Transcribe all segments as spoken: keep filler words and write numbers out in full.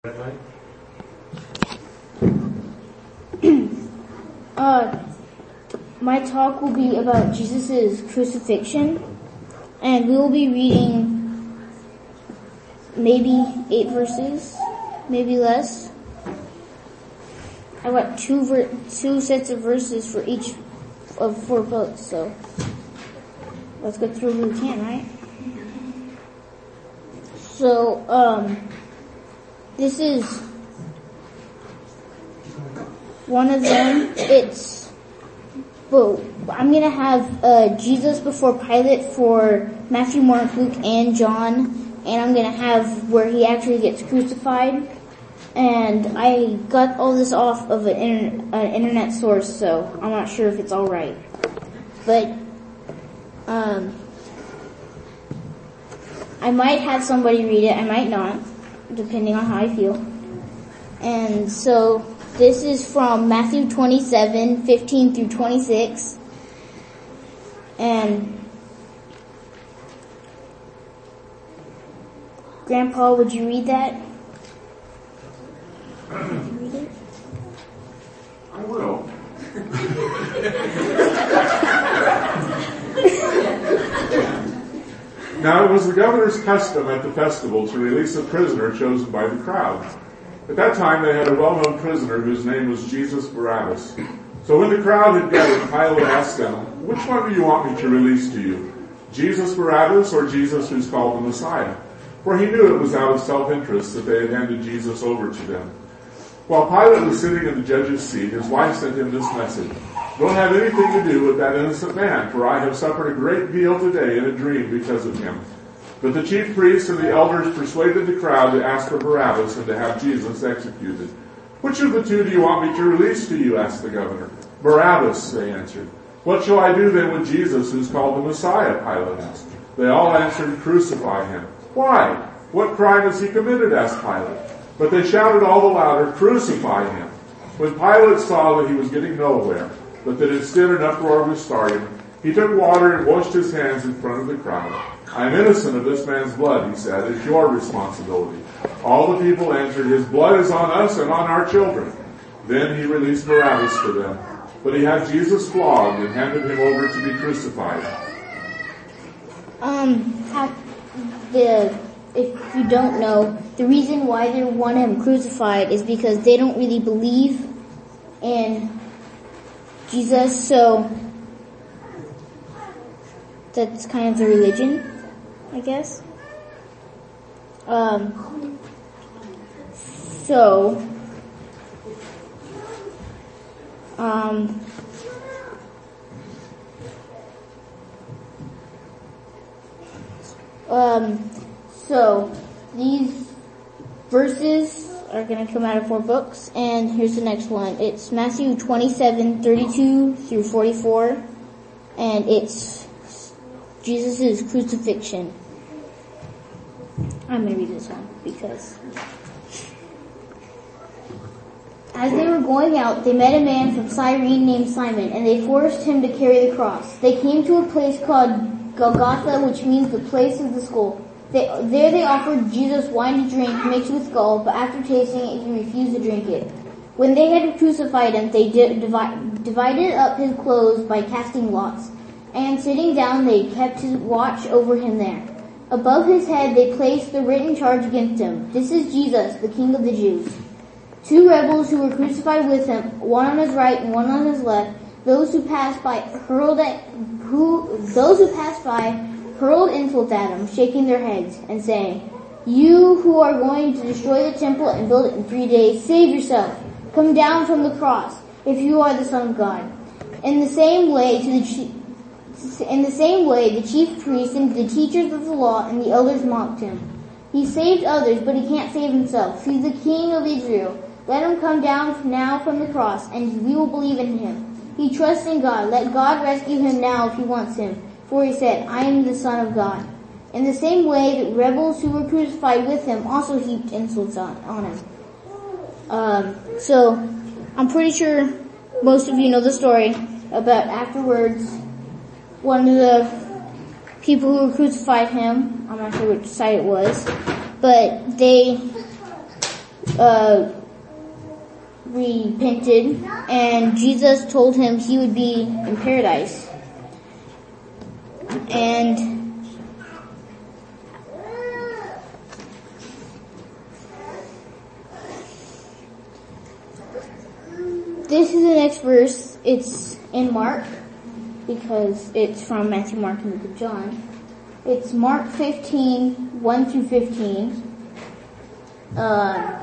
uh, my talk will be about Jesus' crucifixion, and we will be reading maybe eight verses, maybe less. I got two ver- two sets of verses for each of four books, so let's go through what we can, right? So, um, this is one of them. It's, well, I'm gonna have, uh, Jesus before Pilate for Matthew, Mark, Luke, and John, and I'm gonna have where he actually gets crucified. And I got all this off of an, inter- an internet source, so I'm not sure if it's alright. But, um, I might have somebody read it, I might not, depending on how I feel. And so, this is from Matthew twenty-seven, fifteen through twenty-six. And, Grandpa, would you read that? Would you read it? I will. Now it was the governor's custom at the festival to release a prisoner chosen by the crowd. At that time they had a well-known prisoner whose name was Jesus Barabbas. So when the crowd had gathered, Pilate asked them, "Which one do you want me to release to you? Jesus Barabbas or Jesus who's called the Messiah?" For he knew it was out of self-interest that they had handed Jesus over to them. While Pilate was sitting in the judge's seat, his wife sent him this message: "Don't have anything to do with that innocent man, for I have suffered a great deal today in a dream because of him." But the chief priests and the elders persuaded the crowd to ask for Barabbas and to have Jesus executed. "Which of the two do you want me to release to you?" asked the governor. "Barabbas," they answered. "What shall I do then with Jesus, who's called the Messiah?" Pilate asked. They all answered, "Crucify him." "Why? What crime has he committed?" asked Pilate. But they shouted all the louder, "Crucify him." When Pilate saw that he was getting nowhere, but that instead an uproar was starting, he took water and washed his hands in front of the crowd. "I am innocent of this man's blood," he said. "It's your responsibility." All the people answered, "His blood is on us and on our children." Then he released Barabbas to them, but he had Jesus flogged and handed him over to be crucified. Um, the, if you don't know, the reason why they want him crucified is because they don't really believe in Jesus, so that's kind of the religion, I guess. Um, so, um, um, so these verses are going to come out of four books, and here's the next one. It's Matthew twenty-seven, thirty-two through forty-four, and it's Jesus' crucifixion. I'm going to read this one because as they were going out, they met a man from Cyrene named Simon, and they forced him to carry the cross. They came to a place called Golgotha, which means the place of the skull. They, there they offered Jesus wine to drink mixed with gall, but after tasting it, he refused to drink it. When they had crucified him, they di- divi- divided up his clothes by casting lots, and sitting down, they kept his watch over him there. Above his head, they placed the written charge against him: "This is Jesus, the King of the Jews." Two rebels who were crucified with him, one on his right and one on his left, those who passed by hurled at who those who passed by hurled insults at him, shaking their heads and saying, "You who are going to destroy the temple and build it in three days, save yourself. Come down from the cross, if you are the Son of God." In the same way, to the chief, in the same way, the chief priests and the teachers of the law and the elders mocked him. "He saved others, but he can't save himself. He's the King of Israel. Let him come down now from the cross, and we will believe in him. He trusts in God. Let God rescue him now if he wants him. For he said, 'I am the Son of God.'" In the same way, the rebels who were crucified with him also heaped insults on, on him. Um, so, I'm pretty sure most of you know the story about afterwards, one of the people who crucified him, I'm not sure which side it was, but they uh, repented, and Jesus told him he would be in paradise. And this is the next verse. It's in Mark, because it's from Matthew, Mark, and Luke, and John. It's Mark fifteen, one through fifteen. Uh,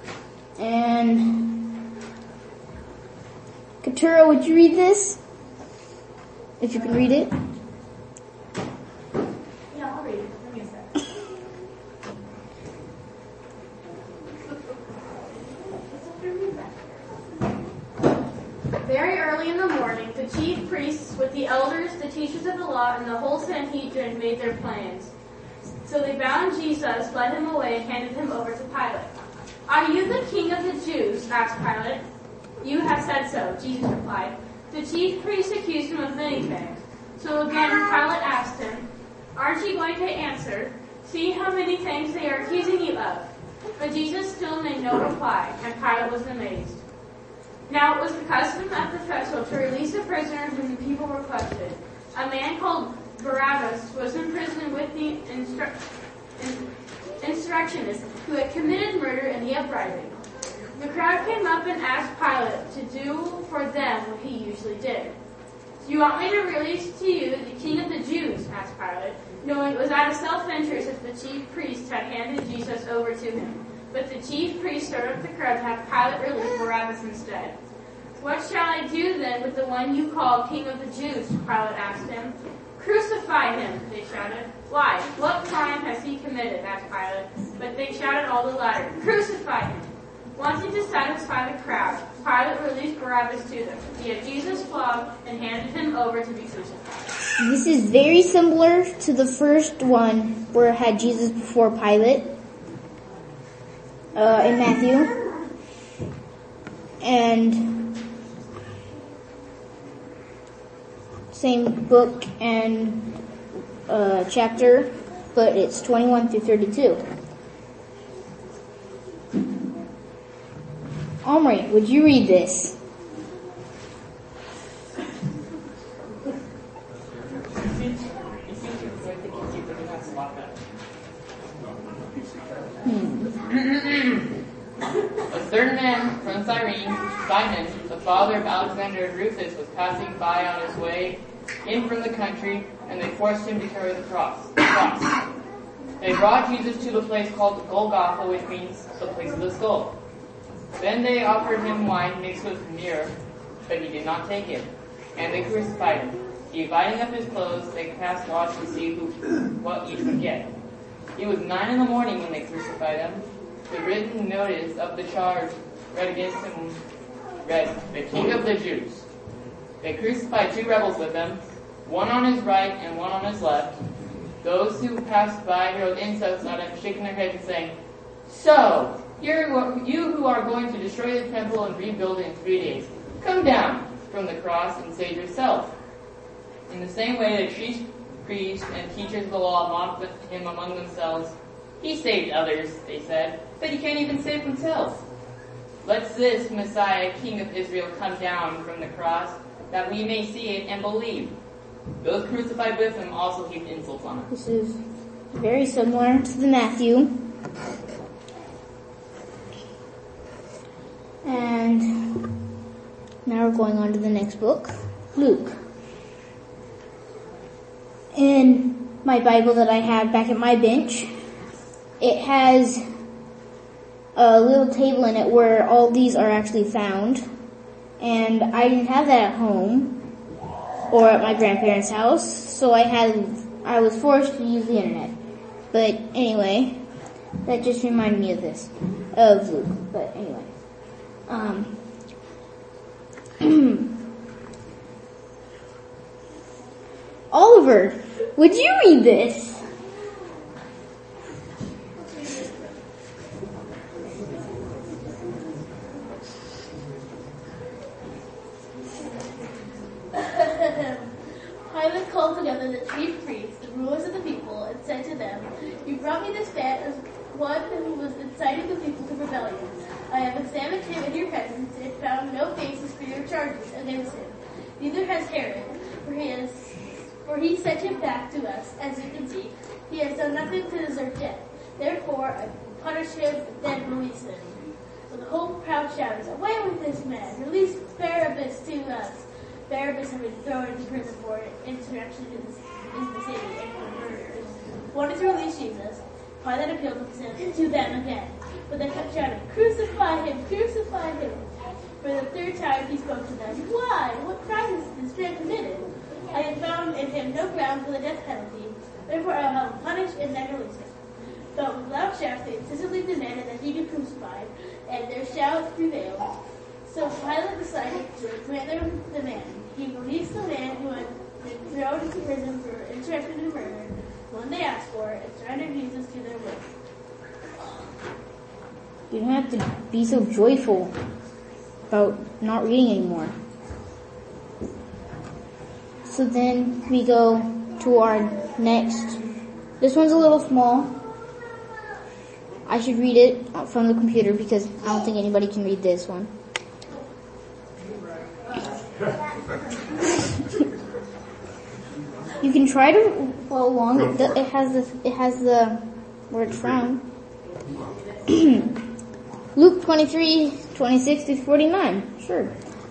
and Katura, would you read this? If you can read it. Yeah, I'll read it. Give me a sec. Very early in the morning, the chief priests with the elders, the teachers of the law, and the whole Sanhedrin made their plans. So they bound Jesus, led him away, and handed him over to Pilate. "Are you the king of the Jews?" asked Pilate. "You have said so," Jesus replied. The chief priests accused him of many things. So again Pilate asked him, "Aren't you going to answer? See how many things they are accusing you of." But Jesus still made no reply, and Pilate was amazed. Now it was the custom at the festival to release a prisoner whom the people requested. A man called Barabbas was in prison with the instru- in- insurrectionists who had committed murder in the uprising. The crowd came up and asked Pilate to do for them what he usually did. "Do you want me to release to you the king of the Jews?" asked Pilate, knowing it was out of self-interest that the chief priests had handed Jesus over to him. But the chief priests stirred up the crowd to have Pilate release Barabbas instead. "What shall I do then with the one you call king of the Jews?" Pilate asked him. "Crucify him," they shouted. "Why? What crime has he committed?" asked Pilate. But they shouted all the louder, "Crucify him!" Wanting to satisfy the crowd, Pilate released Barabbas to them. He had Jesus flogged and handed him over to be crucified. This is very similar to the first one where it had Jesus before Pilate uh, in Matthew. And same book and uh, chapter, but it's twenty-one through thirty-two. Omri, would you read this? A certain man from Cyrene, Simon, the father of Alexander and Rufus, was passing by on his way in from the country, and they forced him to carry the cross. The cross. They brought Jesus to the place called Golgotha, which means the place of the skull. Then they offered him wine mixed with myrrh, but he did not take it, and they crucified him. Dividing up his clothes, they cast lots to see who, what each would get. It was nine in the morning when they crucified him. The written notice of the charge read against him read, "The King of the Jews." They crucified two rebels with him, one on his right and one on his left. Those who passed by hurled insults at him, shaking their heads and saying, "So, here you who are going to destroy the temple and rebuild it in three days, come down from the cross and save yourself." In the same way, the chief priests and teachers of the law mocked him among themselves. "He saved others," they said, "but he can't even save himself. Let this Messiah, King of Israel, come down from the cross, that we may see it and believe." Those crucified with him also heaped insults on him. This is very similar to the Matthew. And now we're going on to the next book, Luke. In my Bible that I have back at my bench, it has a little table in it where all these are actually found. And I didn't have that at home or at my grandparents' house, so I had I was forced to use the internet. But anyway, that just reminded me of this, of Luke. But anyway, um, Oliver, would you read this? Pilate called together the chief priests, the rulers of the people, and said to them, "You brought me this man as one who was inciting the people to rebellion. your charges against him. Neither has Herod, for he has, for he sent him back to us. As you can see, he has done nothing to deserve death. Therefore, I punish him, then release him." So the whole crowd shouts, "Away with this man! Release Barabbas to us!" Barabbas had been thrown into prison for insurrection in the, in the city and for murder. Wanted to release Jesus, Pilate appealed to them again, but they kept shouting, "Crucify him! Crucify him!" For the third time he spoke to them. "Why? What crime has this man committed? I have found in him no ground for the death penalty. Therefore I will have him punished and then release him." But with loud shouts they insistently demanded that he be crucified, and their shouts prevailed. So Pilate decided to grant their demand. He released the man who had been thrown into prison for insurrection and murder, the one they asked for, and surrendered Jesus to their will. You don't have to be so joyful about not reading anymore. So then we go to our next. This one's a little small. I should read it from the computer because I don't think anybody can read this one. You can try to follow along. It has the it has the where it's from. Luke twenty-three, twenty-six to forty-nine. Sure.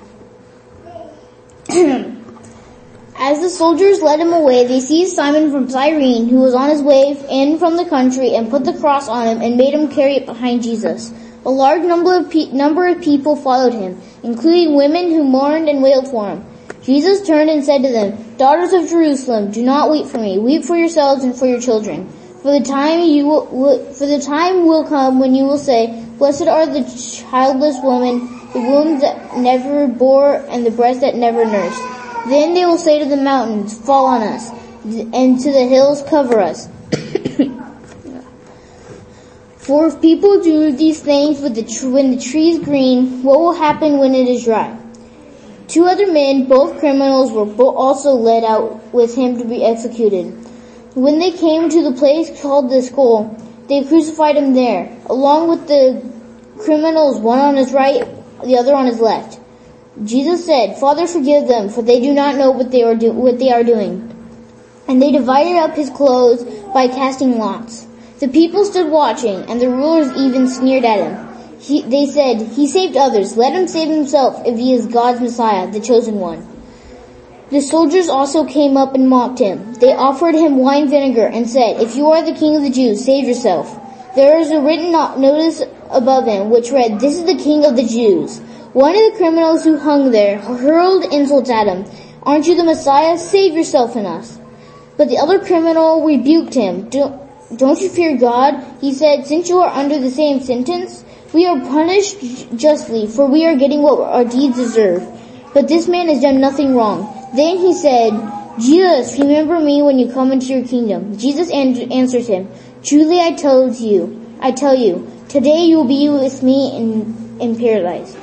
As the soldiers led him away, they seized Simon from Cyrene, who was on his way in from the country, and put the cross on him and made him carry it behind Jesus. A large number of, pe- number of people followed him, including women who mourned and wailed for him. Jesus turned and said to them, "Daughters of Jerusalem, do not weep for me. Weep for yourselves and for your children. For the time you will, will, for the time will come when you will say, Blessed are the childless women, the wombs that never bore, and the breasts that never nursed. Then they will say to the mountains, Fall on us, and to the hills, cover us. For if people do these things with the tr- when the tree is green, what will happen when it is dry?" Two other men, both criminals, were bo- also led out with him to be executed. When they came to the place called the Skull, they crucified him there, along with the criminals, one on his right, the other on his left. Jesus said, "Father, forgive them, for they do not know what they are do- what they are doing." And they divided up his clothes by casting lots. The people stood watching, and the rulers even sneered at him. He, they said, "He saved others. Let him save himself if he is God's Messiah, the chosen one." The soldiers also came up and mocked him. They offered him wine vinegar and said, "If you are the king of the Jews, save yourself." There is a written notice above him which read, "This is the king of the Jews." One of the criminals who hung there hurled insults at him. "Aren't you the Messiah? Save yourself and us." But the other criminal rebuked him. "Don't, don't you fear God?" He said, "Since you are under the same sentence, we are punished justly, for we are getting what our deeds deserve. But this man has done nothing wrong." Then he said, "Jesus, remember me when you come into your kingdom." Jesus an- answered him, "Truly I told you, I tell you, today you will be with me in, in paradise."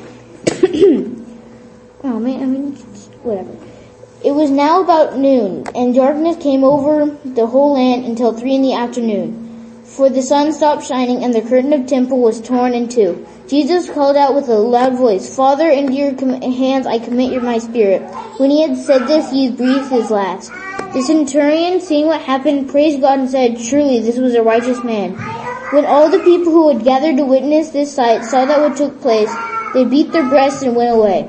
Oh man, I mean, whatever. It was now about noon, and darkness came over the whole land until three in the afternoon. For the sun stopped shining, and the curtain of the temple was torn in two. Jesus called out with a loud voice, "Father, into your com- hands I commit your my spirit." When he had said this, he breathed his last. The centurion, seeing what happened, praised God and said, "Truly this was a righteous man." When all the people who had gathered to witness this sight saw that what took place, they beat their breasts and went away.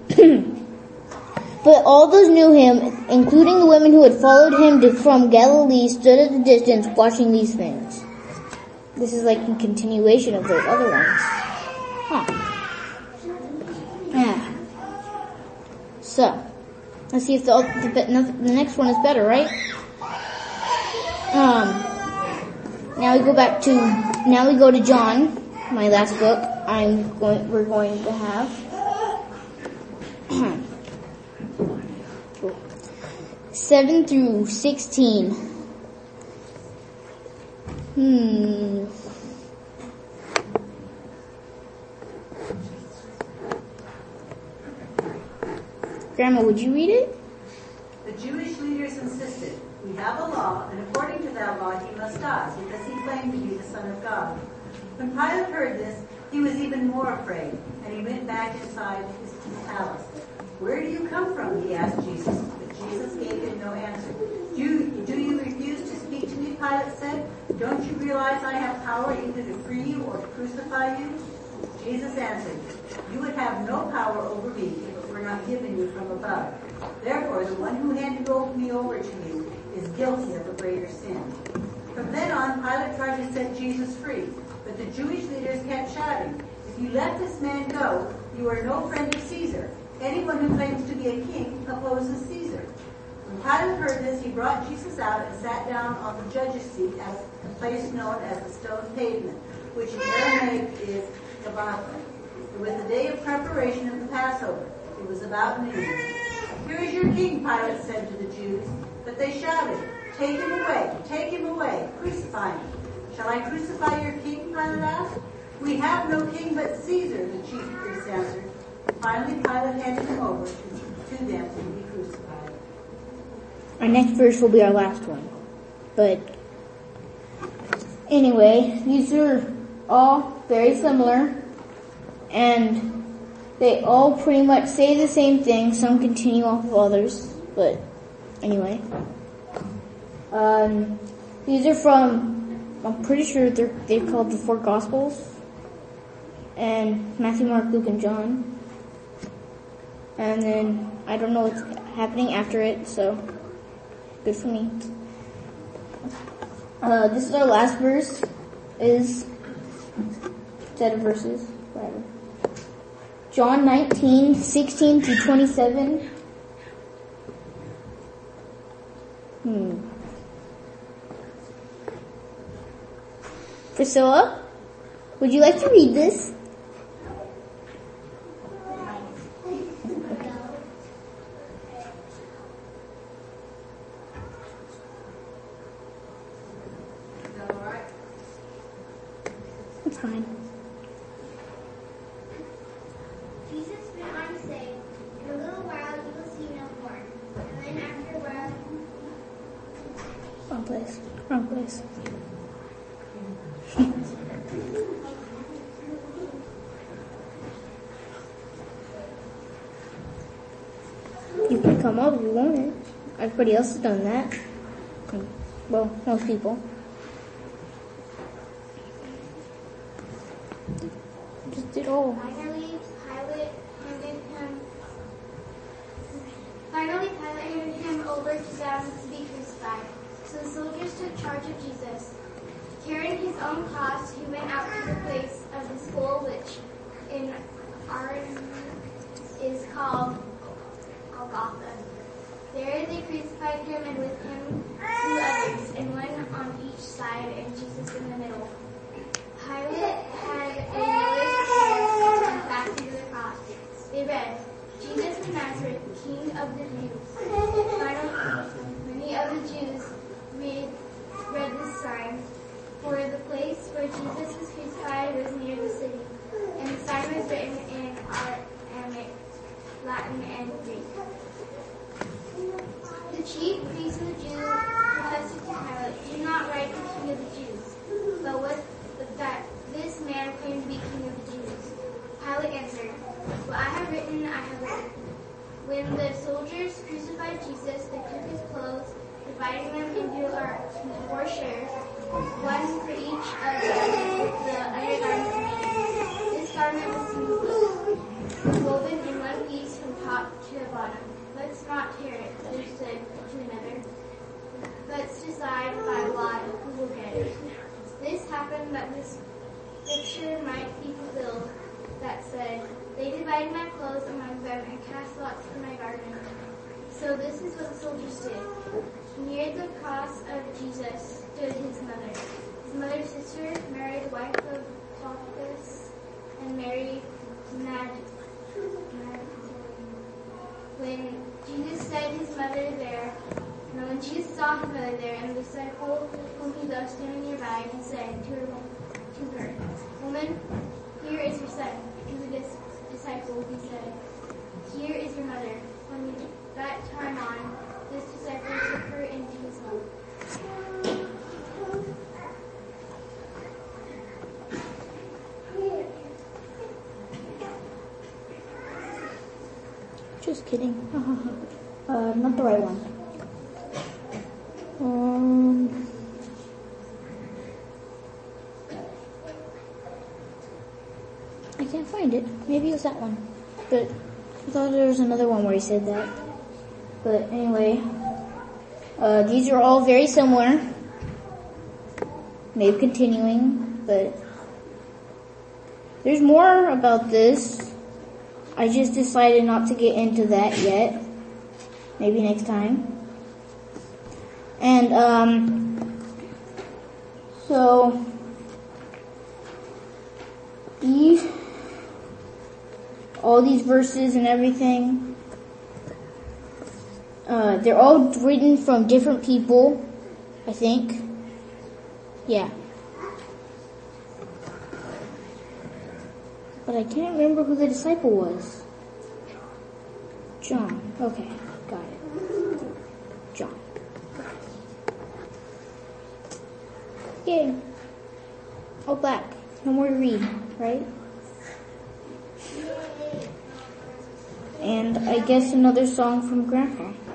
But all those knew him, including the women who had followed him to, from Galilee, stood at a distance watching these things. This is like a continuation of those other ones. Huh. Yeah. So, let's see if the, the, the next one is better, right? Um, now we go back to, now we go to John, my last book. I'm going, we're going to have. seven through sixteen. Hmm. Grandma, would you read it? The Jewish leaders insisted, "We have a law, and according to that law he must die, because he claimed to be the Son of God." When Pilate heard this, he was even more afraid, and he went back inside his palace. "Where do you come from?" he asked Jesus. But Jesus gave him no answer. Do, do you refuse to speak to me? Pilate said. "Don't you realize I have power either to free you or to crucify you?" Jesus answered, "You would have no power over me if it were not given you from above. Therefore, the one who handed me over to you is guilty of a greater sin." From then on, Pilate tried to set Jesus free, but the Jewish leaders kept shouting, "If you let this man go, you are no friend of Caesar. Anyone who claims to be a king opposes Caesar." When Pilate heard this, he brought Jesus out and sat down on the judge's seat at a place known as the stone pavement, which in Aramaic is Gabbatha. It was the day of preparation of the Passover. It was about noon. "Here is your king," Pilate said to the Jews. But they shouted, "Take him away, take him away, crucify him." "Shall I crucify your king?" Pilate asked. "We have no king but Caesar," the chief priests answered. Finally, Pilate handed him over to, to them to be crucified. Our next verse will be our last one. But anyway, these are all very similar, and they all pretty much say the same thing. Some continue off of others, but anyway. Um, these are from, I'm pretty sure they're, they're called the four Gospels, and Matthew, Mark, Luke, and John. And then, I don't know what's happening after it, so good for me. Uh, this is our last verse, is set of verses, whatever. John nineteen, sixteen through twenty-seven. Hmm. Priscilla, would you like to read this? It's fine. Jesus went on to say, "In a little while you will see no more, and then after a while..." Wrong place. Wrong place. You can come up if you want it. Everybody else has done that. Well, most people. Just did all. Finally, Pilate handed him. Finally, Pilate handed him over to them to be crucified. So the soldiers took charge of Jesus. Carrying his own cross, he went out to the place of the skull, which in Aramaic is called Golgotha. There they crucified him, and with him two others, and one on each side, and Jesus in the middle. Pilate had a notice prepared and fastened to the cross. They read, "Jesus of Nazareth, King of the Jews." Finally, many of the Jews read, read this sign, for the place where Jesus was crucified was near the city, and the sign was written in Aramaic, Latin, and Greek. The chief priests of the Jews protested to Pilate, "Do not write the King of the Jews, but what but that this man claimed to be King of the Jews." Pilate answered, "What I have written, I have written." When the soldiers crucified Jesus, they took his clothes, dividing them into four shares, one for each of them, with the undergarment remaining. This garment was smooth, woven in one piece from top to the bottom. "Let's not tear it," they said to another. "Let's decide by lot who will get it." This happened that this scripture might be fulfilled that said, "They divided my clothes among them and cast lots for my garment." So this is what the soldiers did. Near the cross of Jesus stood his mother, his mother's sister, Mary, the wife of Clopas, and Mary Magdalene. When Jesus said his mother there, no, when Jesus saw his mother there and the disciple whom he loved standing nearby, he said to her, to her, "Woman, here is your son." To the dis- disciple he said, "Here is your mother." From that time on, this disciple took her into his home. Just kidding. uh, not the right one. Um, I can't find it. Maybe it was that one. But I thought there was another one where he said that. But anyway, uh, these are all very similar. Maybe continuing, but there's more about this. I just decided not to get into that yet. Maybe next time. And, um, so, these, all these verses and everything, uh, they're all written from different people, I think. Yeah. But I can't remember who the disciple was. John. Okay, got it. John. Yay. All back. No more to read, right? And I guess another song from Grandpa.